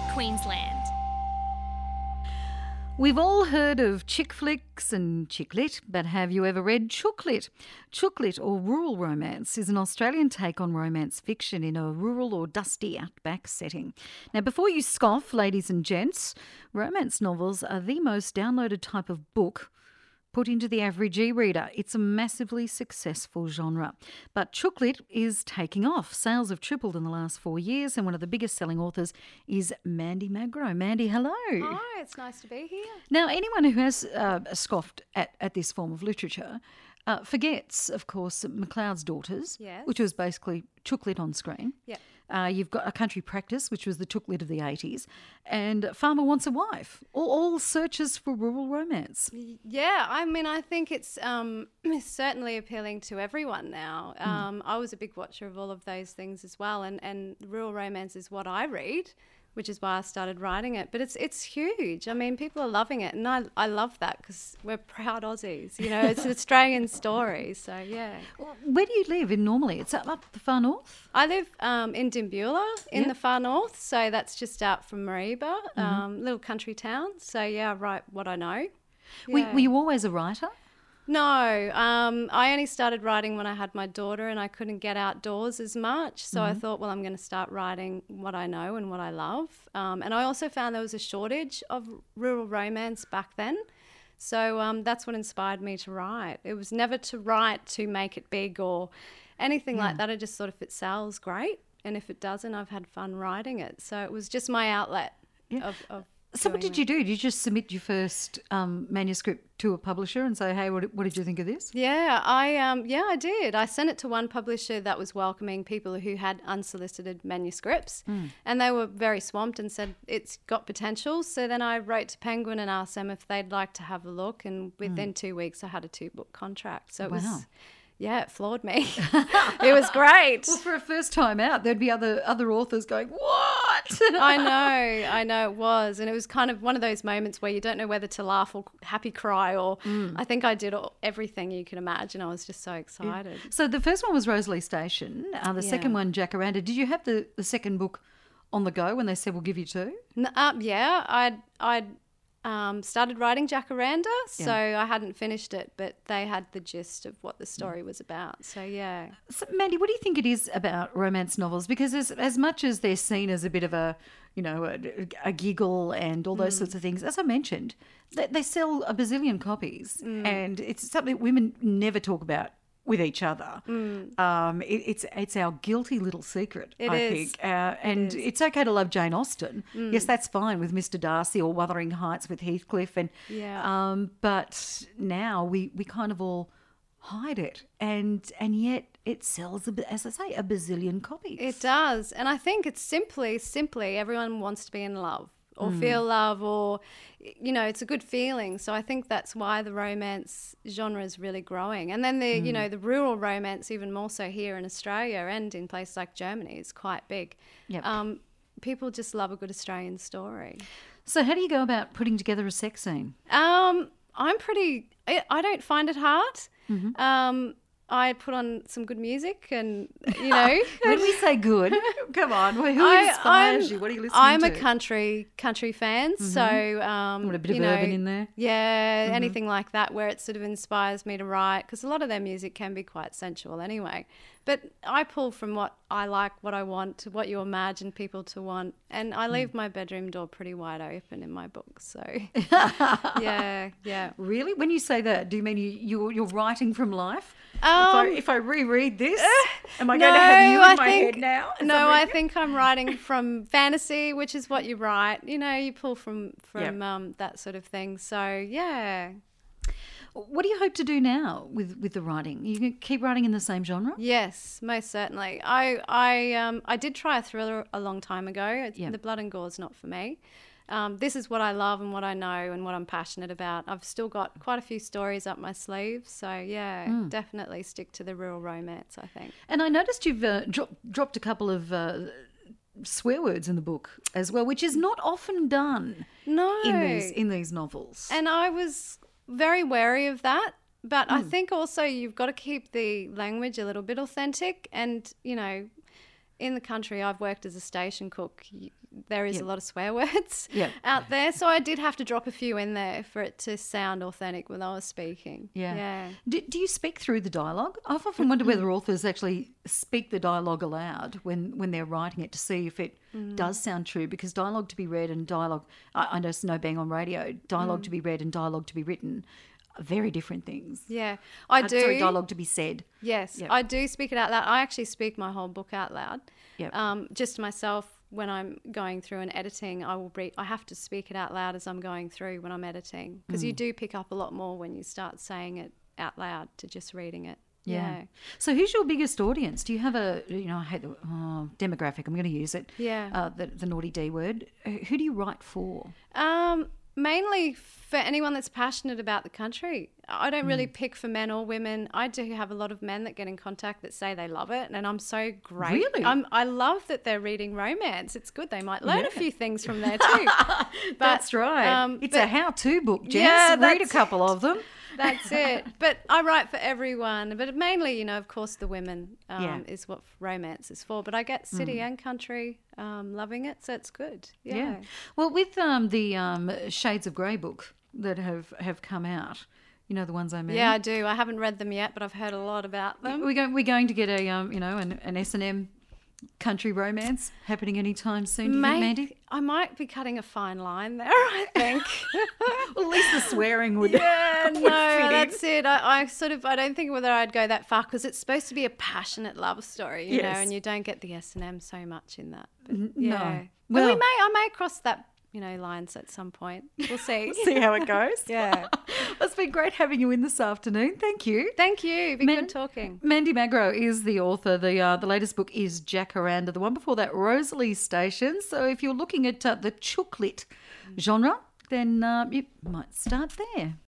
Queensland. We've all heard of chick flicks and chick lit, but have you ever read chook lit? Chook lit, or rural romance, is an Australian take on romance fiction in a rural or dusty outback setting. Now, before you scoff, ladies and gents, romance novels are the most downloaded type of book put into the average e-reader. It's a massively successful genre. But chook lit is taking off. Sales have tripled in the last 4 years, and one of the biggest selling authors is Mandy Magro. Mandy, hello. Hi, it's nice to be here. Now, anyone who has scoffed at this form of literature forgets, of course, McLeod's Daughters, Yes. which was basically chook lit on screen. Yeah. You've got A Country Practice, which was the chook lit of the 80s, and Farmer Wants a Wife, all searches for rural romance. Yeah, I mean, I think it's certainly appealing to everyone now. I was a big watcher of all of those things as well, and rural romance is what I read, which is why I started writing it. But it's huge. I mean, people are loving it, and I love that because we're proud Aussies. You know, it's an Australian story, so yeah. Where do you live in normally? It's up the far north? I live in Dimbula in Yeah. the far north, so that's just out from Mareeba, little country town. So yeah, I write what I know. Yeah. Were you always a writer? No, I only started writing when I had my daughter and I couldn't get outdoors as much. So I thought, well, I'm going to start writing what I know and what I love. And I also found there was a shortage of rural romance back then. So that's what inspired me to write. It was never to write to make it big or anything like that. I just thought if it sells, great. And if it doesn't, I've had fun writing it. So it was just my outlet of So what doing did you do? Did you just submit your first manuscript to a publisher and say, hey, what did you think of this? Yeah, I did. I sent it to one publisher that was welcoming people who had unsolicited manuscripts, and they were very swamped and said it's got potential. So then I wrote to Penguin and asked them if they'd like to have a look, and within 2 weeks I had a 2-book contract. So it was, it floored me. It was great. Well, for a first time out, there'd be other authors going, what? I know it was. And it was kind of one of those moments where you don't know whether to laugh or happy cry, or I think I did everything you can imagine. I was just so excited. So the first one was Rosalie Station. The second one, Jacaranda. Did you have the second book on the go when they said, we'll give you two? Yeah, I'd started writing Jacaranda, so I hadn't finished it, but they had the gist of what the story was about. So, yeah. So, Mandy, what do you think it is about romance novels? Because as much as they're seen as a bit of a giggle and all those sorts of things, as I mentioned, they sell a bazillion copies, and it's something women never talk about with each other. It's our guilty little secret, I think. And it's okay to love Jane Austen. Yes, that's fine with Mr. Darcy or Wuthering Heights with Heathcliff. But now we kind of all hide it. And yet it sells, as I say, a bazillion copies. It does. And I think it's simply everyone wants to be in love or feel love, or, it's a good feeling. So I think that's why the romance genre is really growing. And then the rural romance, even more so here in Australia and in places like Germany, is quite big. Yep. People just love a good Australian story. So how do you go about putting together a sex scene? I don't find it hard. I put on some good music and, When we say good, come on, who inspires you? What are you listening to? I'm a country fan, so... What, a bit of urban in there? Yeah, anything like that where it sort of inspires me to write, because a lot of their music can be quite sensual anyway. But I pull from what I like, what I want, what you imagine people to want, and I leave my bedroom door pretty wide open in my books. So, yeah. Really? When you say that, do you mean you're writing from life? If I reread this, am I going to have you in my head now? No, I think I'm writing from fantasy, which is what you write. You pull from that sort of thing. So, yeah. What do you hope to do now with the writing? You can keep writing in the same genre? Yes, most certainly. I did try a thriller a long time ago. The blood and gore is not for me. This is what I love and what I know and what I'm passionate about. I've still got quite a few stories up my sleeve. So, definitely stick to the rural romance, I think. And I noticed you've dropped a couple of swear words in the book as well, which is not often done in these novels. And I was very wary of that. But I think also you've got to keep the language a little bit authentic. And, in the country, I've worked as a station cook. there is a lot of swear words Yep. out there. So I did have to drop a few in there for it to sound authentic when I was speaking. Yeah. Do you speak through the dialogue? I've often wondered whether authors actually speak the dialogue aloud when they're writing it to see if it does sound true, because dialogue to be read and dialogue, I know it's no bang on radio, dialogue to be read and dialogue to be written are very different things. Yeah, I do. Sorry, dialogue to be said. Yes, Yep. I do speak it out loud. I actually speak my whole book out loud. Yep. Just myself, when I'm going through and editing, I have to speak it out loud as I'm going through when I'm editing, because you do pick up a lot more when you start saying it out loud to just reading it. Yeah. So who's your biggest audience? Do you have I hate the demographic, I'm going to use it. Yeah. The naughty D word. Who do you write for? Mainly for anyone that's passionate about the country. I don't really pick for men or women. I do have a lot of men that get in contact that say they love it, and I'm so great. Really? I love that they're reading romance. It's good. They might learn a few things from there too. That's right. It's a how-to book, Jess. Yeah, Read a couple of them. That's it. But I write for everyone. But mainly, of course, the women is what romance is for. But I get city and country loving it, so it's good. Yeah. Well, with the Shades of Grey book that have come out, the ones I mean. Yeah, I do. I haven't read them yet, but I've heard a lot about them. We're going to get a an S&M country romance happening anytime soon. Do you think, Mandy? I might be cutting a fine line there, I think. Well, at least the swearing would. Yeah, would no, fit in. that's it. I don't think whether I'd go that far, because it's supposed to be a passionate love story, you know, and you don't get the S&M so much in that. But, yeah. No. Well, I may cross that, lines at some point. We'll see. See how it goes. Yeah. It's been great having you in this afternoon. Thank you. Thank you. Been good talking. Mandy Magro is the author. The latest book is Jacaranda. The one before that, Rosalie Station. So if you're looking at the chook lit genre, then you might start there.